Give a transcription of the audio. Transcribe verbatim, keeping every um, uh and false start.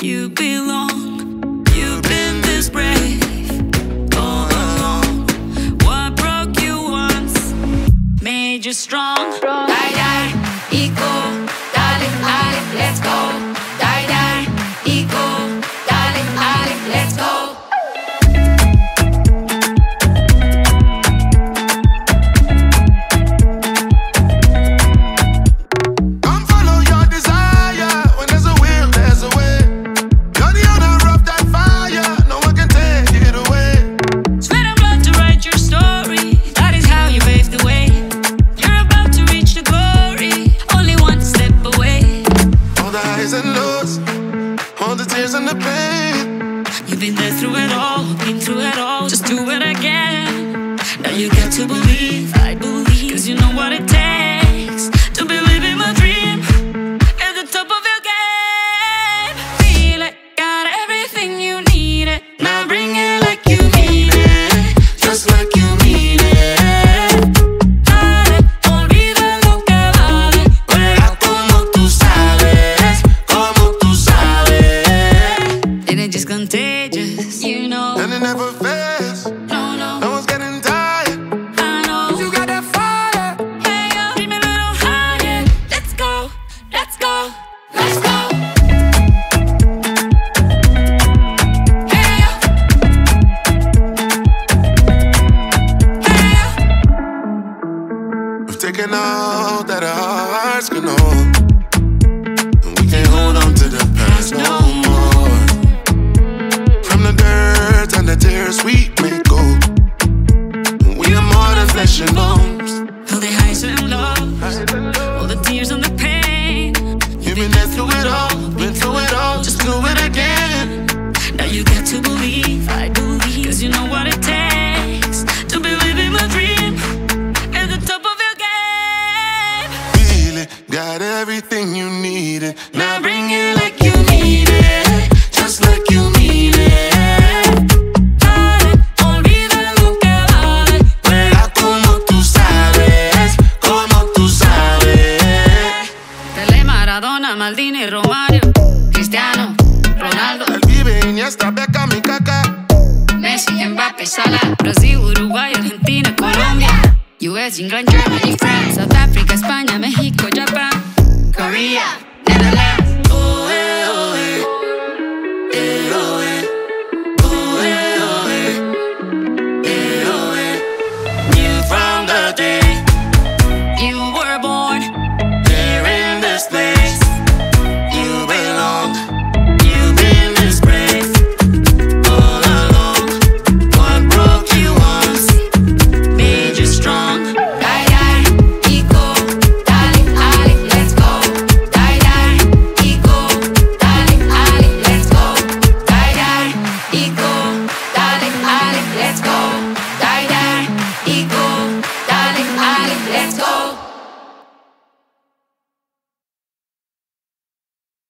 you belong. You've been this brave all along. What broke you once made you strong. Die, die, eco, darling, darling, let's go. Die, die, eco, darling, darling, let's go. You've been there through it all, been through it all. Just do it again. Now you got to believe, I believe, cause you know what it takes to believe in my dream. At the top of your game, feel it, got everything you need it. Now bring it like you mean it, just like you mean it. Dale, olvida lo que vale, juega como tú sabes, como tú sabes. And it just contagious, you know. And it never fails. No, no, No one's getting tired. I know. You got that fire. Hey, yo, dream a little higher. Let's go, let's go, let's go. Hey, yo. Hey, yo. We've taken all that our hearts can hold, and we can't hold on to the past no more. From the dirt and the tears we may go, we are more than flesh and bones. All the highs and lows, all the tears and the pain. You've been there through it all, been through it all. Just do it again. Now you got to believe, I believe, cause you know what it takes to believe in my dream. At the top of your game, Feel it, got everything you needed. Now bring it like you need it, just like you mean it. dale, olvida lo que vale. Juega como tú sabes, como tú sabes. Pelé, Maradona, Maldini, Romario, Cristiano, Ronaldo, El Vive, Iniesta, Beckham y Kaká. Messi, Mbappé, Salah, Brasil, Uruguay, Argentina, Colombia, U S, England, Germany, France, South Africa, España, México, Japan, Korea, Netherlands.